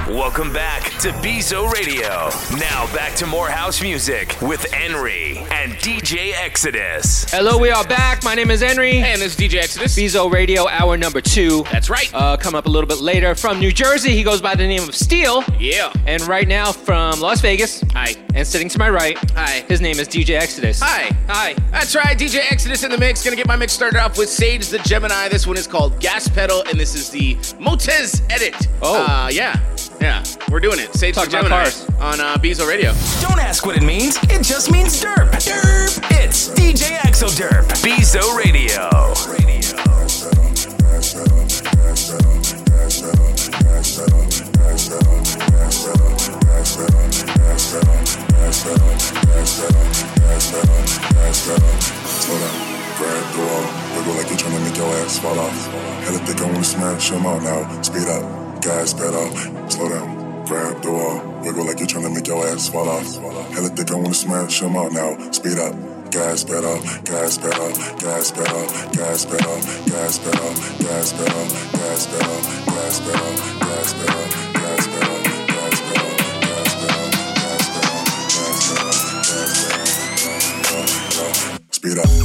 Welcome back to Bezo Radio. Now back to more house music with Henry and DJ Exodus. Hello, we are back. My name is Henry. Hey, and this is DJ Exodus. Bezo Radio, hour number 2. That's right. Coming up a little bit later from New Jersey, he goes by the name of Steel. Yeah. And right now from Las Vegas. Hi. And sitting to my right. Hi. His name is DJ Exodus. Hi. Hi. That's right, DJ Exodus in the mix. Gonna get my mix started off with Sage the Gemini. This one is called Gas Pedal, and this is the Motez edit. Oh. Yeah, we're doing it. Sage the Talk about Gemini cars. on Bezo Radio. Don't ask what it means. It just means derp. Derp. It's DJ Exo Derp. Bezo Radio. Slow down, grab the wall, wiggle like you're trying to make your ass fall off. Hella thick, I wanna smash them out now. Speed up, gas pedal, slow down, grab the wall, wiggle like you're trying to make your ass fall off. Hella thick, I wanna smash them out now. Speed up, gas pedal, gas pedal, gas pedal, gas pedal, gas pedal, gas pedal, gas pedal, gas pedal, gas pedal, gas pedal, gas pedal, gas pedal, gas pedal, gas pedal, speed up.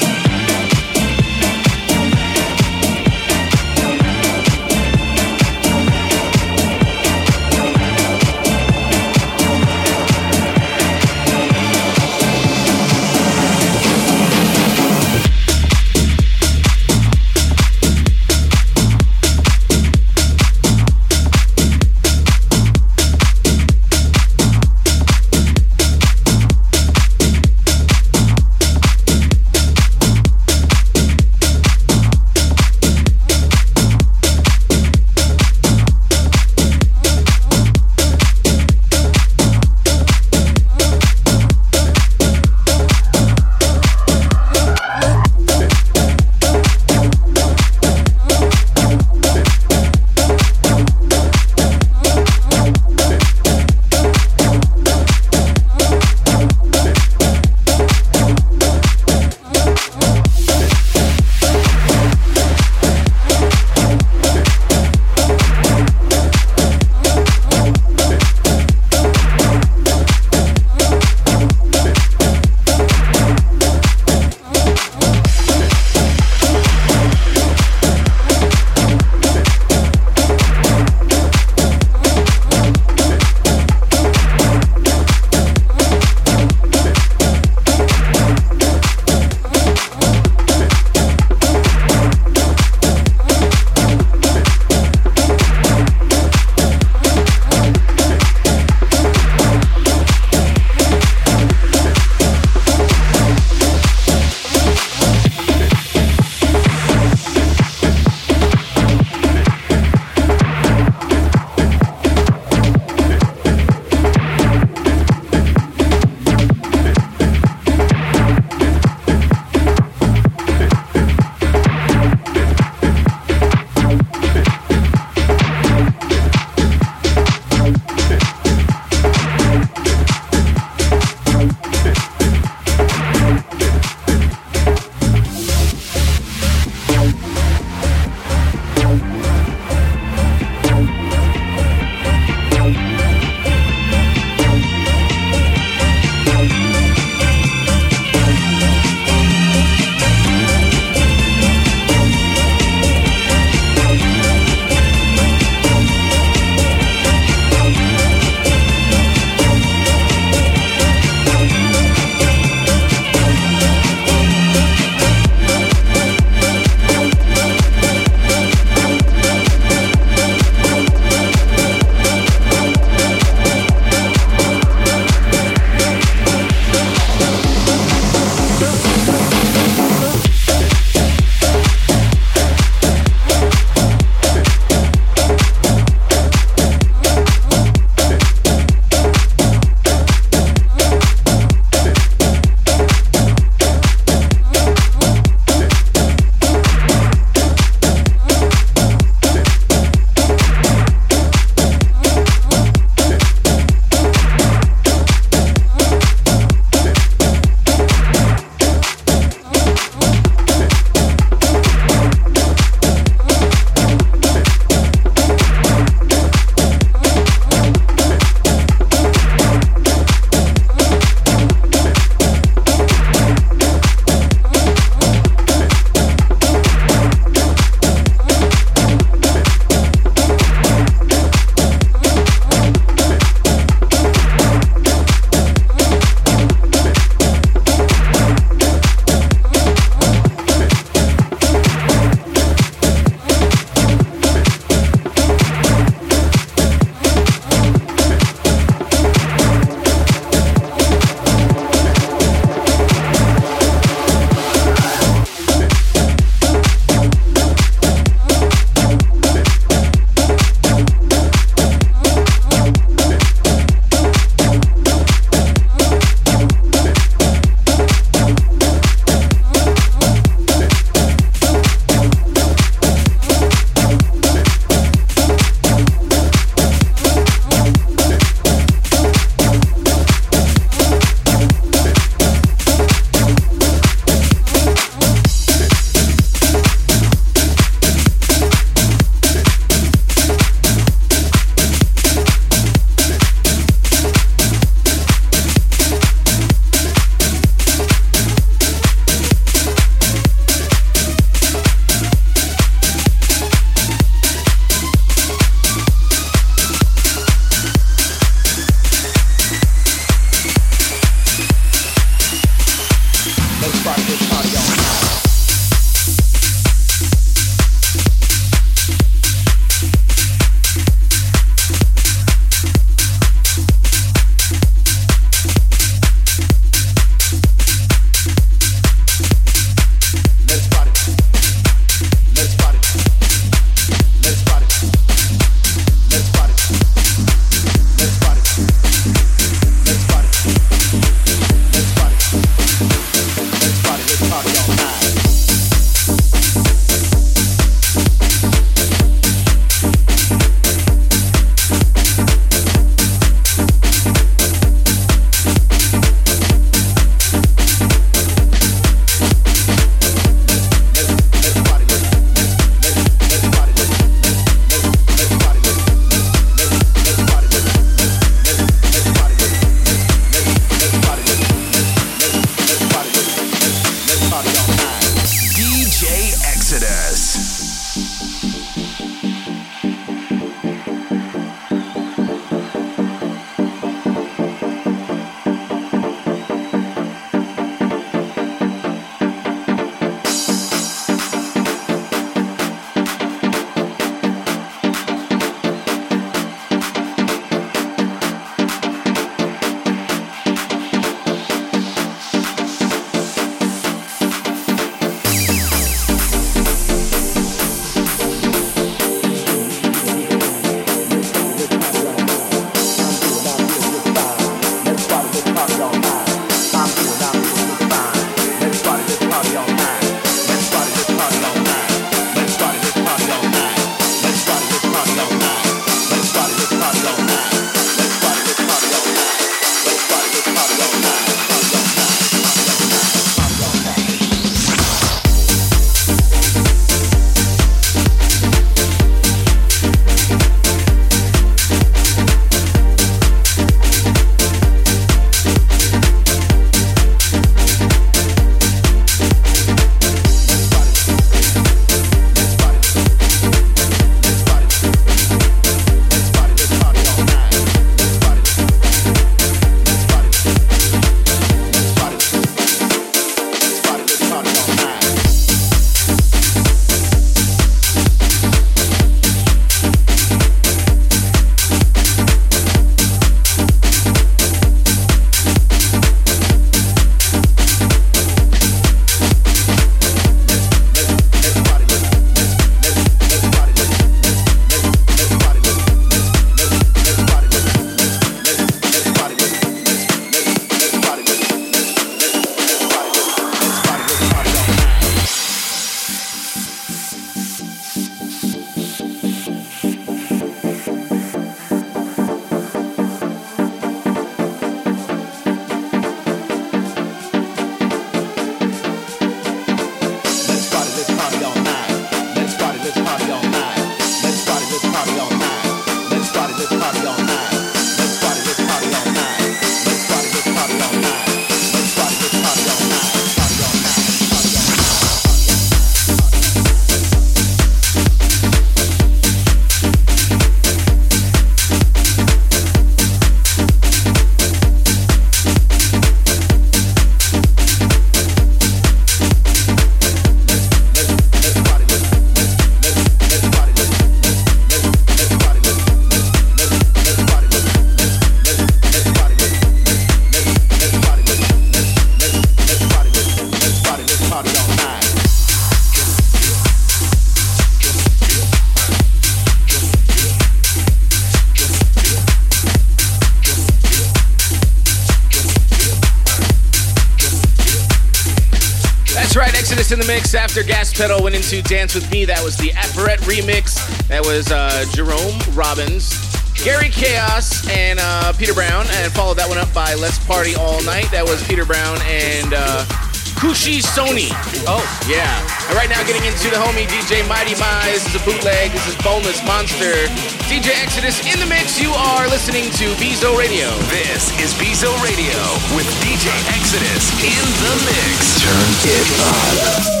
right, Exodus in the mix. After Gas Pedal went into Dance With Me, that was the Apparet remix. That was Jerome Robbins, Gary Chaos, and Peter Brown. And followed that one up by Let's Party All Night. That was Peter Brown and Kushi Sony. Oh. Yeah. And right now getting into the homie DJ Mighty Mai. This is a bootleg. This is Boneless Monster. DJ Exodus in the mix. You are listening to Bezo Radio. This is Bezo Radio with DJ Exodus in the mix. Turn it on.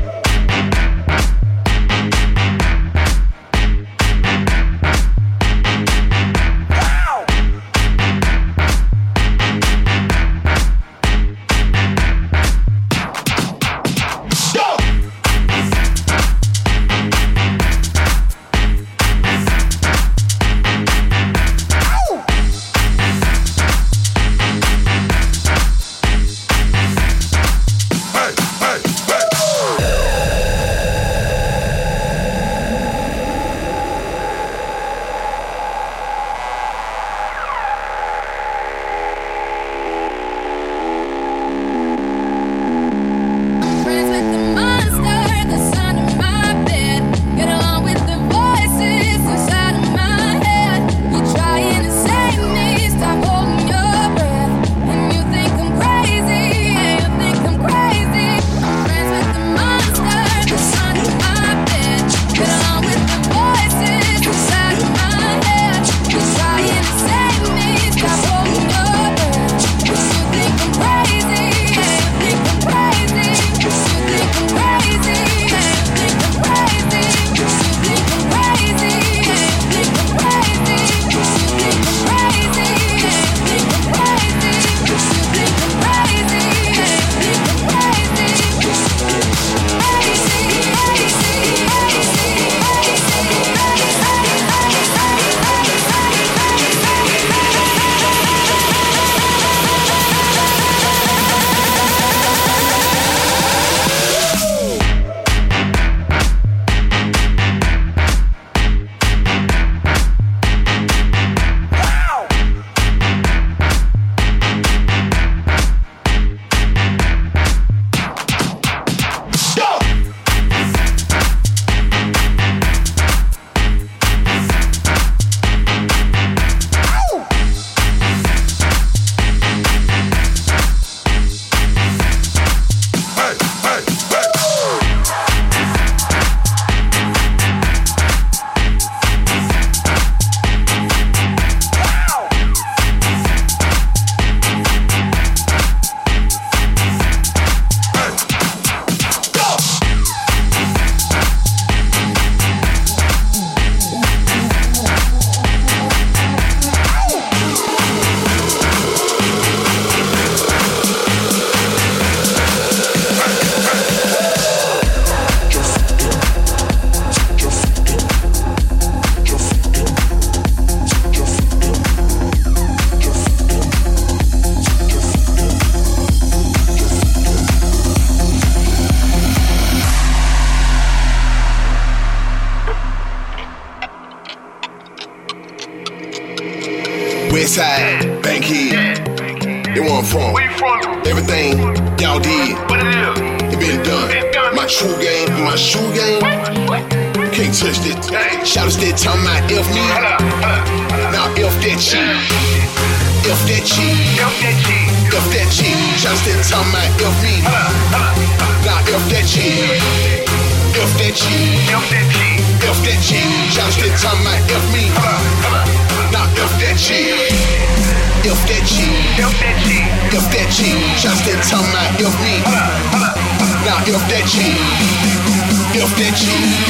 Westside, Bankhead, they want from. Everything y'all did, it been done. My true game, my shoe game, can't touch it. Shout out steady talking about F me. Now F that cheat, F that cheat, F that cheat. Shout out steady talking about F me. Now F that cheat, F that cheat, F that cheat. Shout out steady talking about F me. Now F that cheat, F that cheat, F that cheat. Shout out steady talking about F me. Now F that cheat, F that cheat,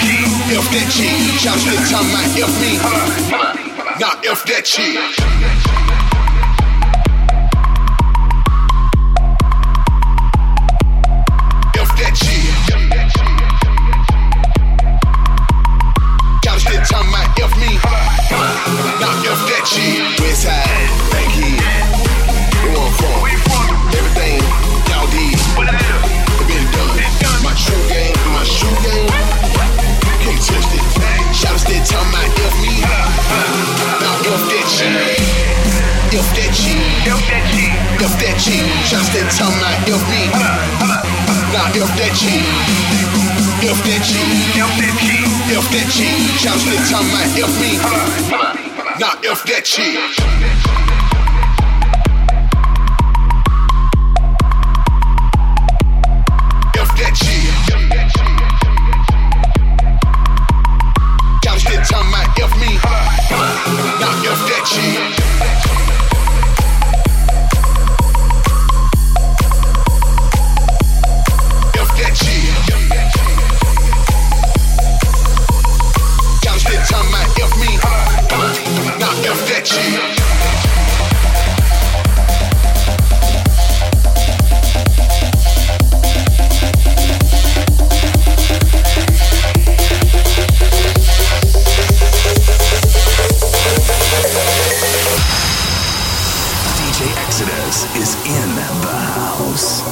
F that cheat. Shout out steady talking about F me. Now F that cheat. Westside, Bankhead, they want from. Everything y'all did, it been done. My true game, my shoe game, can't touch it. Shout out steady talking about F me. Now F that cheat, F that cheat, F that cheat. Shout out steady talking about F me. Now if that G, if that G, if that G, if that G, shout to the time my if me. Now if that G. Time my F me, now F that shit. F that shit. Y'all spend time my F me, now F that shit. Exodus is in the house.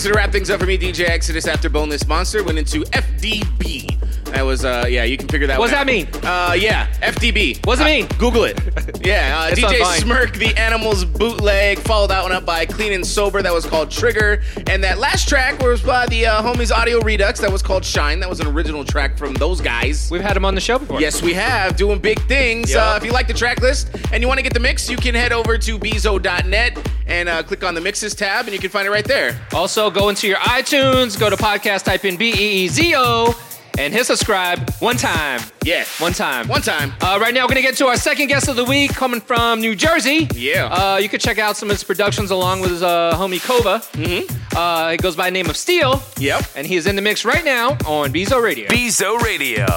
to wrap things up for me, DJ Exodus, after Boneless Monster went into FDB. That was, you can figure that What's one that out. mean? Yeah, FDB. What's it mean? Google it. Yeah, It's DJ fine. Smirk, The Animals bootleg. Followed that one up by Clean and Sober. That was called Trigger. And that last track was by the homies Audio Redux. That was called Shine. That was an original track from those guys. We've had him on the show before. Yes, we have. Doing big things. Yep. If you like the track list and you want to get the mix, you can head over to bezo.net and click on the mixes tab, and you can find it right there. Also, go into your iTunes, go to podcast, type in BEEZO, and hit subscribe one time. Yeah. One time. One time. Right now, we're going to get to our second guest of the week, coming from New Jersey. Yeah. You can check out some of his productions along with his homie Kova. Mm-hmm. He goes by the name of Steel. Yep. And he is in the mix right now on Bezo Radio. Bezo Radio.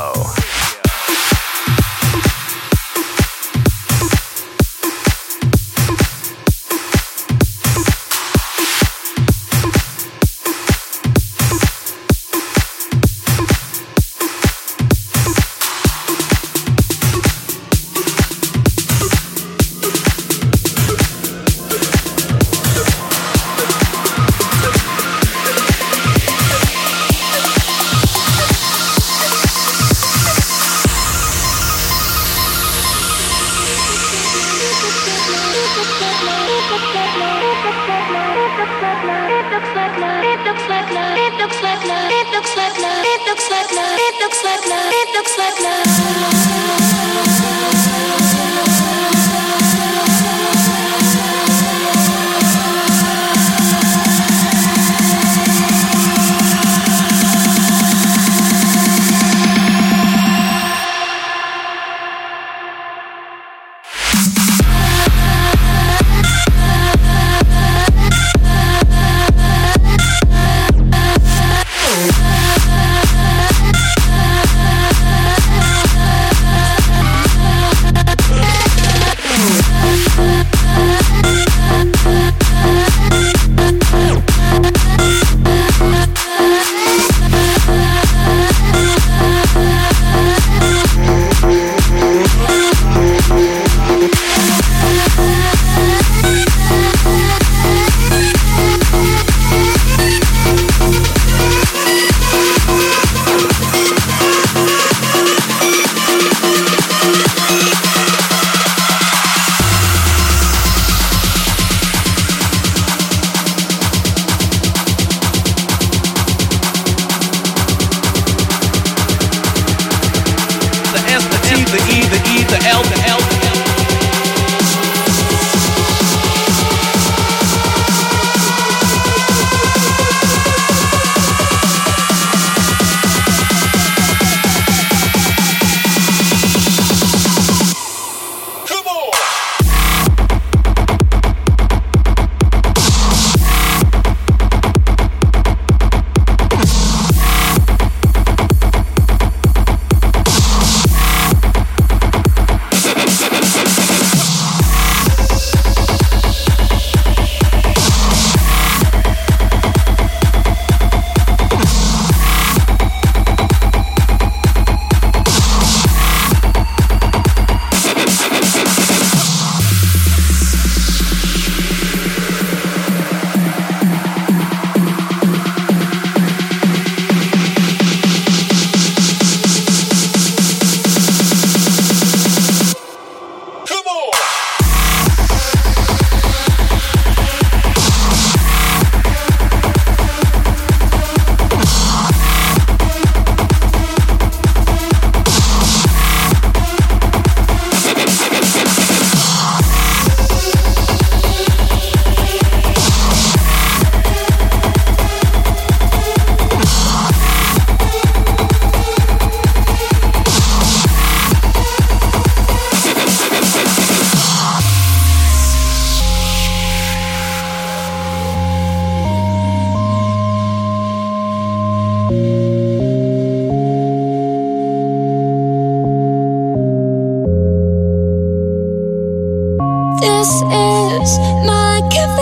This is my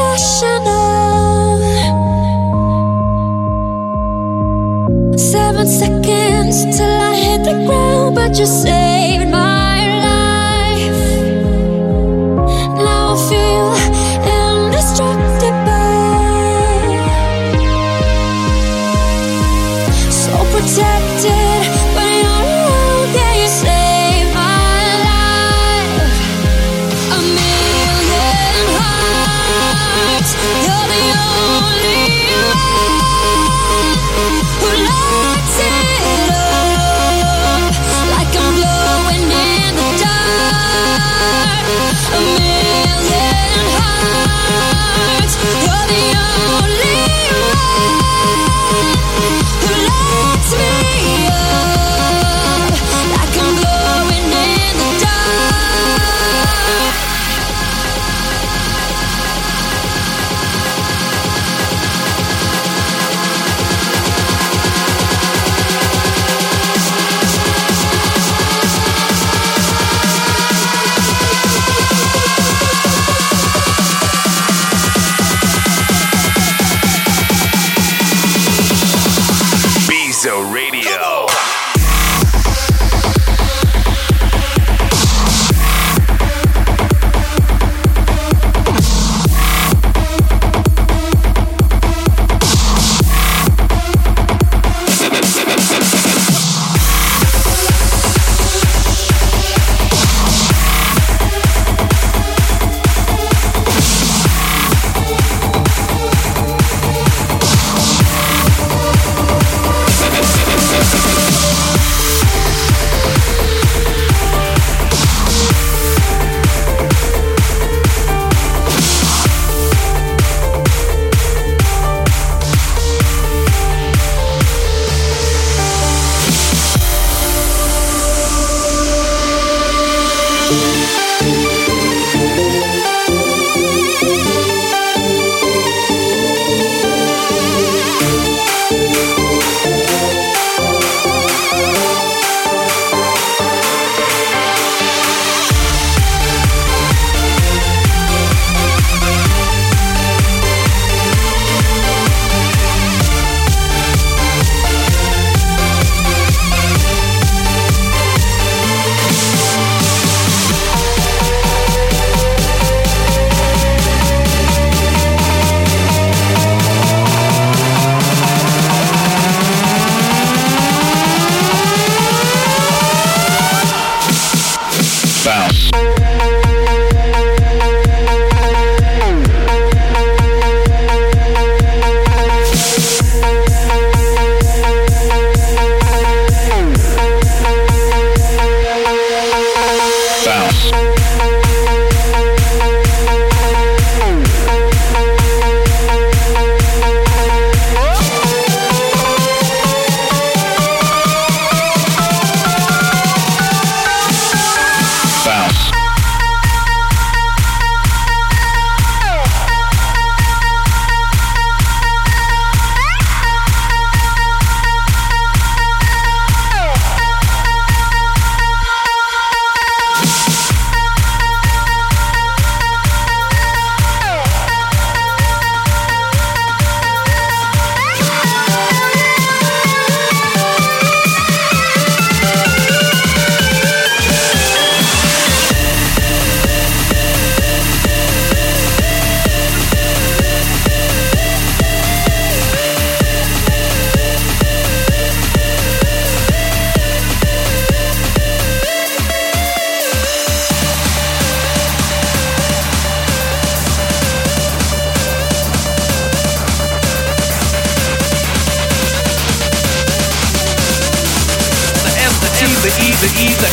confessional. 7 seconds till I hit the ground, but you saved my life. Now I feel indestructible.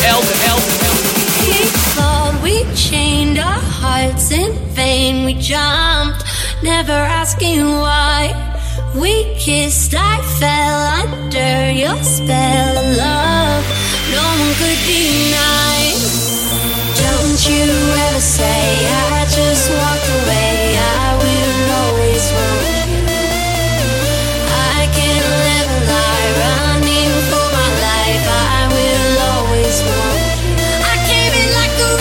L, the L. We fought, we chained our hearts in vain. We jumped, never asking why. We kissed, I fell under your spell of love. No one could deny. Don't you ever say I just walked away. I will always want you. I can't live a lie, running for my life. I will always want you. I came in like a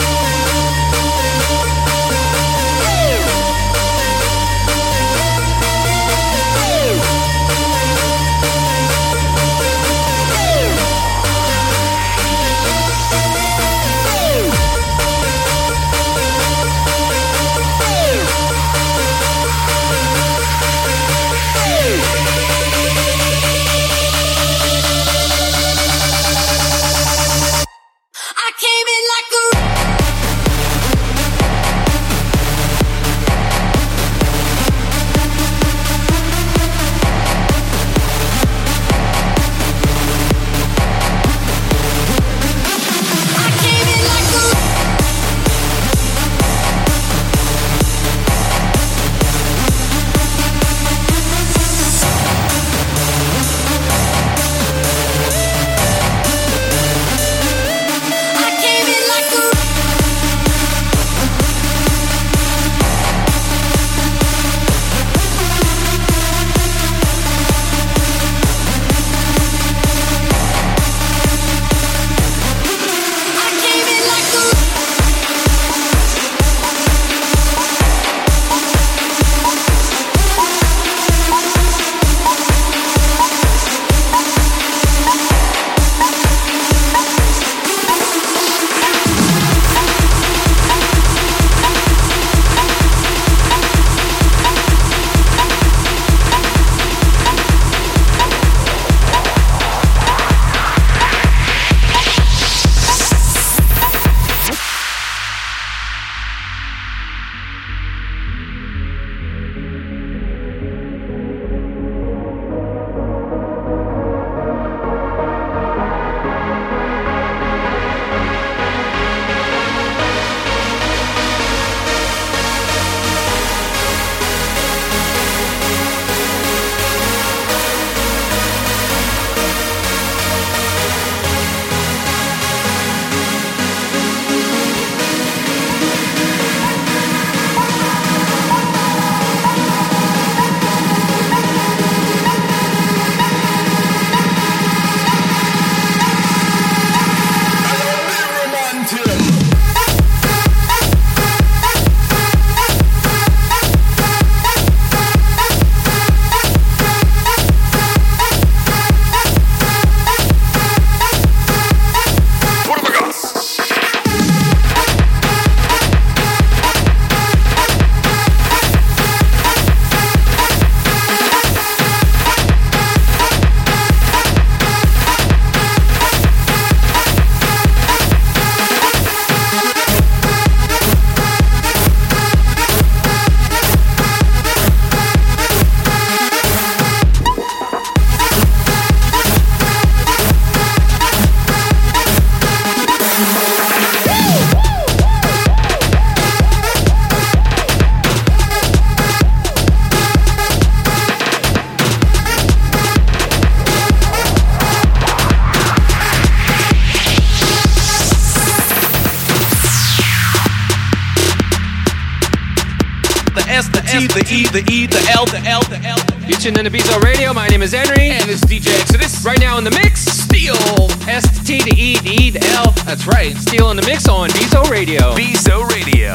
the E, the E, the L, the L, the L, the L. You tuned in to Bezo Radio. My name is Henry. And it's DJ Exodus. Right now in the mix, Steel. S to T to E to E to L. That's right. Steel in the mix on Bezo Radio. Bezo Radio.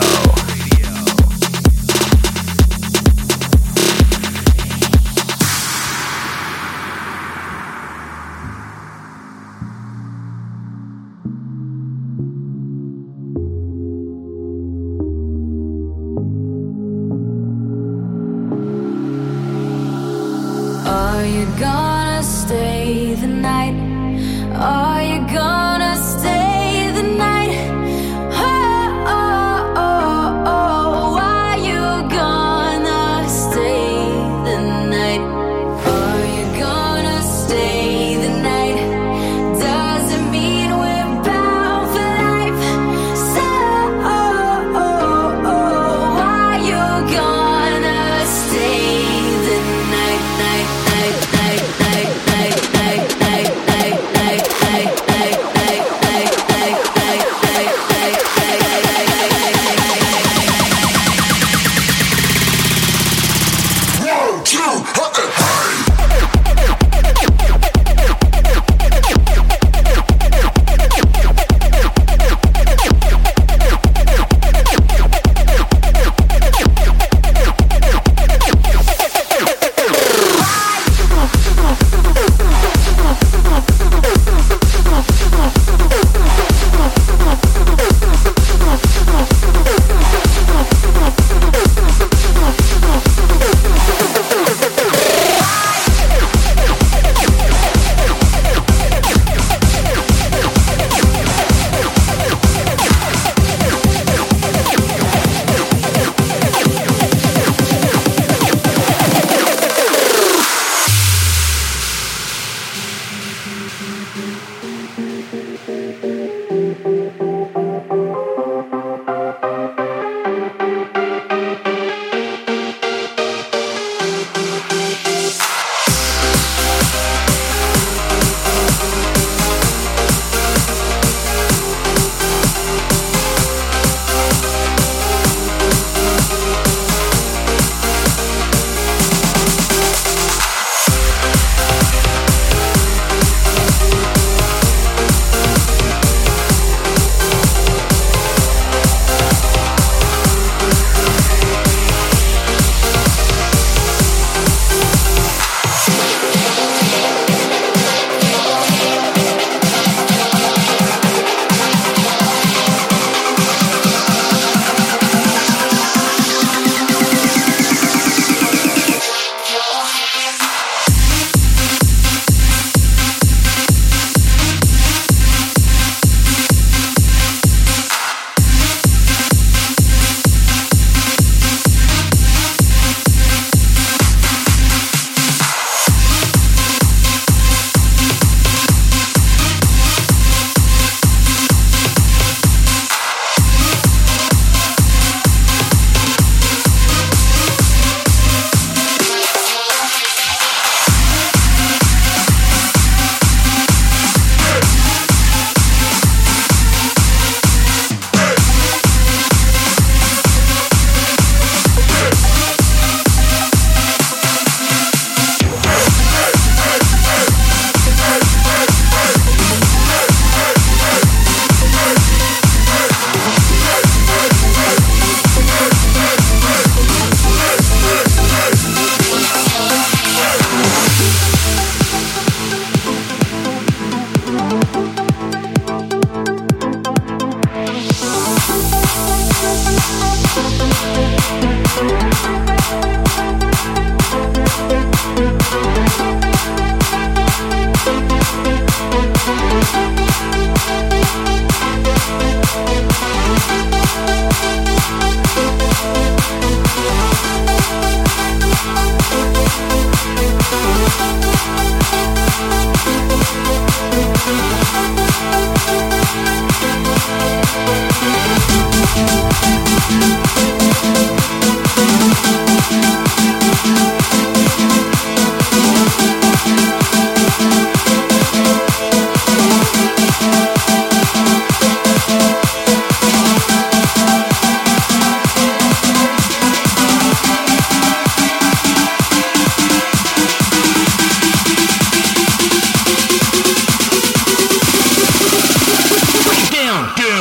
Are you gonna stay the night? Are you gonna stay the night? Oh, oh, oh,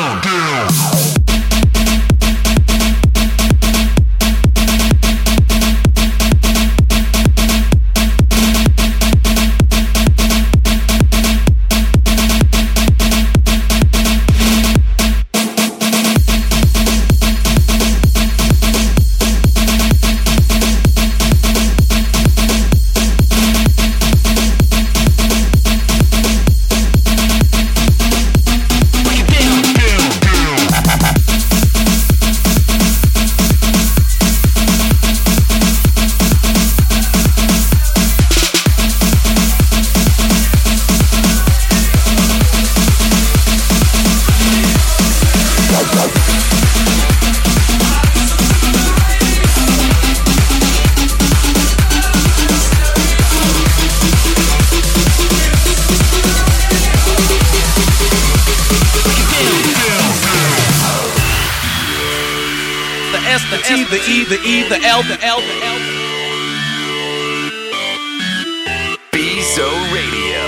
The L. Bezo Radio.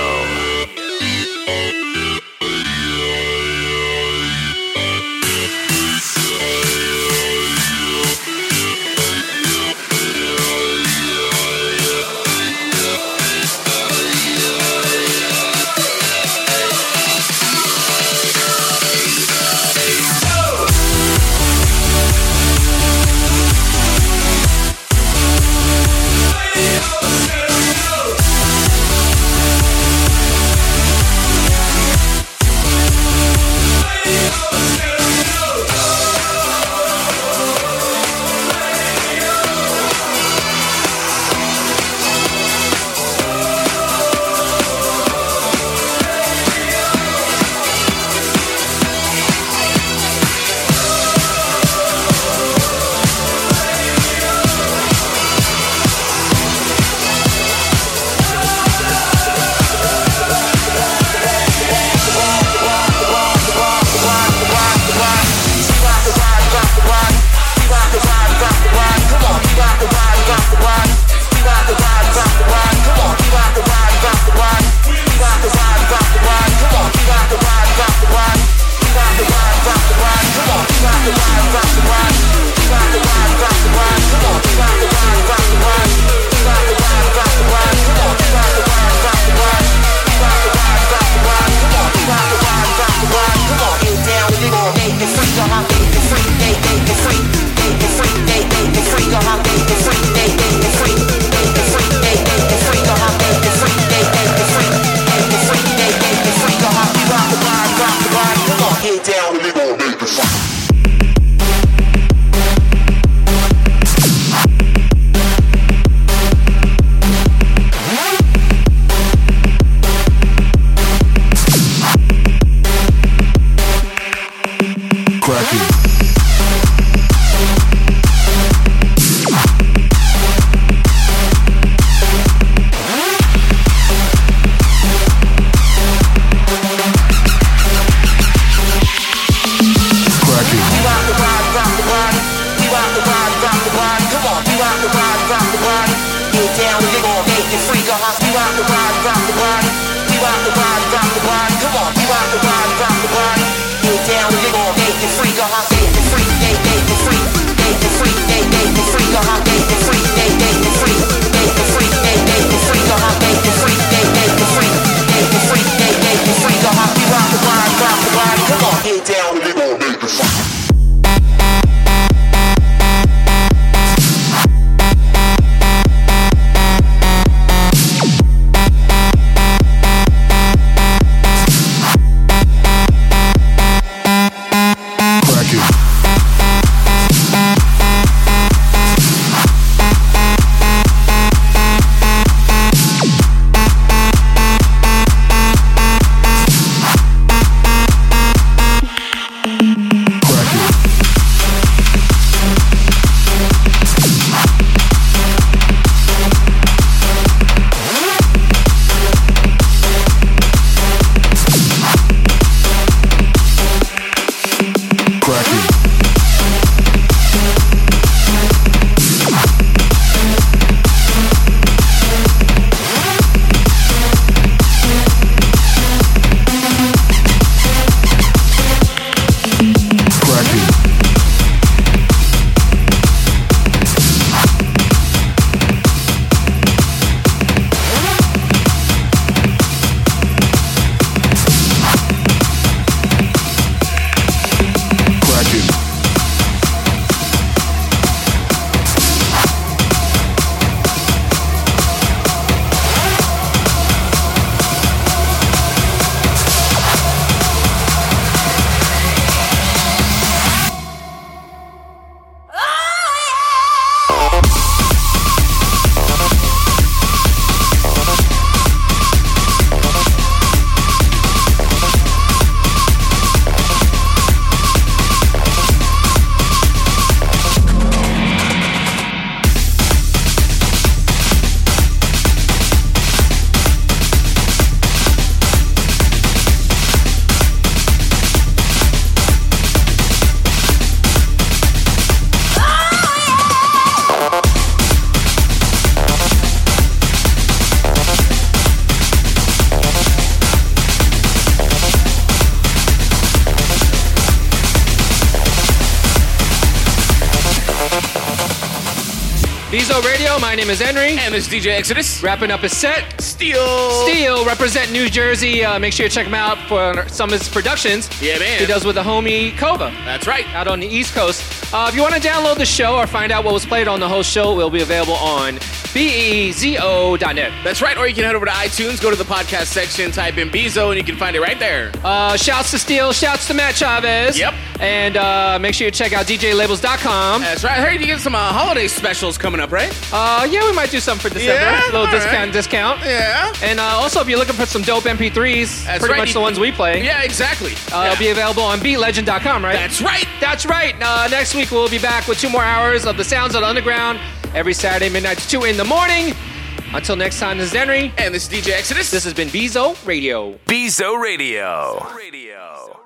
Bezo Radio, my name is Henry. And this is DJ Exodus. Wrapping up his set. Steel, represent New Jersey. Make sure you check him out for some of his productions. Yeah, man. He does with the homie Kova. That's right. Out on the East Coast. If you want to download the show or find out what was played on the whole show, it will be available on bezo.net. That's right. Or you can head over to iTunes, go to the podcast section, type in Bezo, and you can find it right there. Shouts to Steel. Shouts to Matt Chavez. Yep. And make sure you check out DJLabels.com. That's right. I heard you get some holiday specials coming up, right? Yeah, we might do something for December. Yeah, a little right. discount. Yeah. And also, if you're looking for some dope MP3s, That's pretty right. much the ones we play. Yeah, exactly. It'll be available on BeatLegend.com, right? That's right. That's right. Next week, we'll be back with 2 more hours of the sounds of the underground every Saturday, midnight to 2 in the morning. Until next time, this is Henry. And this is DJ Exodus. This has been Bezo Radio. Bezo Radio.